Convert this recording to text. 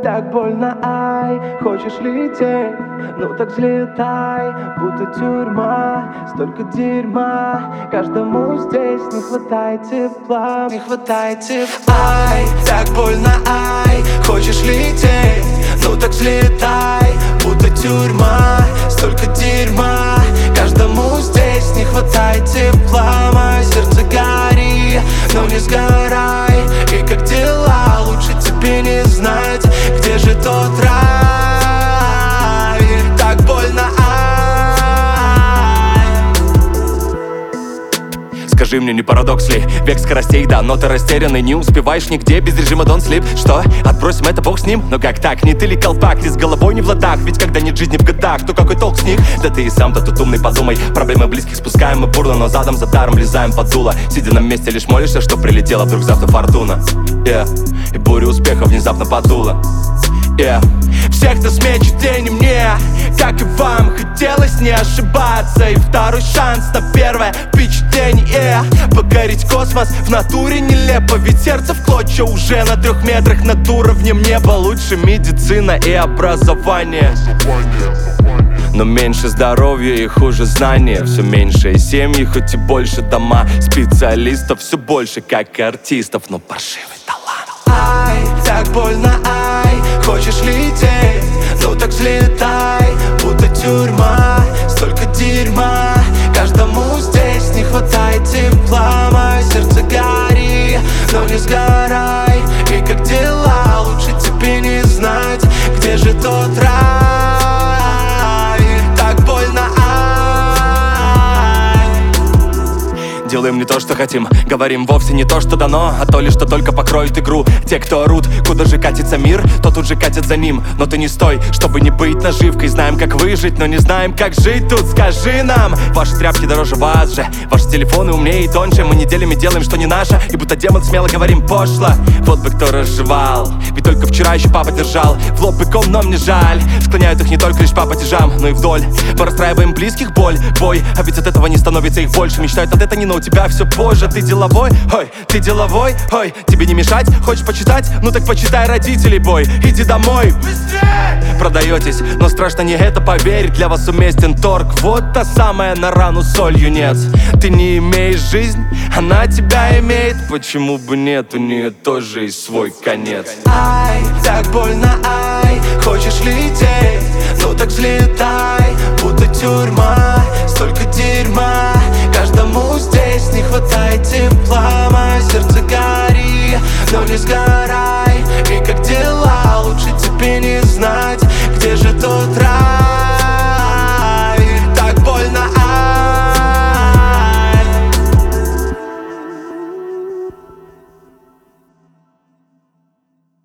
так больно, ай. Хочешь лететь? Ну так взлетай. Будто тюрьма, столько дерьма. Каждому здесь не хватает тепла. Не хватает тепла. Ай, так больно, ай. Хочешь лететь? Ну так взлетай. Будто тюрьма, столько дерьма. Каждому здесь не хватает тепла. Мое сердце гори, но не сгорай. И как дела, лучше тебе не знать, где же тот рай. Так больно, Скажи мне, не парадокс ли? Век скоростей, да, но ты растерянный. Не успеваешь нигде, без режима don't sleep. Что? Отбросим это, бог с ним. Но как так? Не ты ли колпак? Ли с головой не в ладах? Ведь когда нет жизни в годах, то какой толк с них? Да ты и сам-то тут умный, подумай. Проблемы близких спускаем мы бурло, но задом за даром влезаем под дуло. Сидя на месте, лишь молишься, что прилетела вдруг завтра фортуна. И буря успеха внезапно подула. Всех нас мечет день и мне, как и вам, хотелось не ошибаться. И второй шанс на первое впечатление. Покорить космос в натуре нелепо. Ведь сердце в клочья уже на 3 метрах над уровнем неба. Лучше медицина и образование, но меньше здоровья и хуже знания. Все меньше и семьи, хоть и больше дома. Специалистов все больше, как и артистов, но паршивый талант. Ай, так больно, ай. Хочешь лететь? Ну так взлетай. Будто тюрьма, столько дерьма. Каждому здесь не хватает тепла. Мое сердце гори, но не сгорай. И как дела, лучше тебе не знать, где же тот рай. Так больно, Делаем не то, что хотим, говорим вовсе не то, что дано, а то лишь, что только покроет игру. Те, кто орут, куда же катится мир, то тут же катят за ним. Но ты не стой, чтобы не быть наживкой. Знаем, как выжить, но не знаем, как жить тут. Скажи нам, ваши тряпки дороже вас же. Ваши телефоны умнее и тоньше. Мы неделями делаем, что не наше, и будто демон смело говорим пошло. Вот бы кто разжевал, ведь только вчера еще папа держал в лоб быком, но мне жаль. Склоняют их не только лишь по падежам, но и вдоль. Мы расстраиваем близких, боль, бой. А ведь от этого не становится их больше. Мечтают от этого не, но у тебя все позже. Ты деловой, ой, ты деловой, ой. Тебе не мешать, хочешь почитать? Ну так почитай родителей бой. Иди домой, быстрее! Продаетесь, но страшно не это, поверь. Для вас уместен торг, вот та самая на рану солью нет. Ты не имеешь жизнь, она тебя имеет. Почему бы нет, у нее тоже есть свой конец. Ай, так больно, ай. Хочешь лететь? Ну так взлетай. Будто тюрьма, столько дерьма. Каждому здесь не хватает тепла. Мое сердце гори, но не сгорай. И как дела?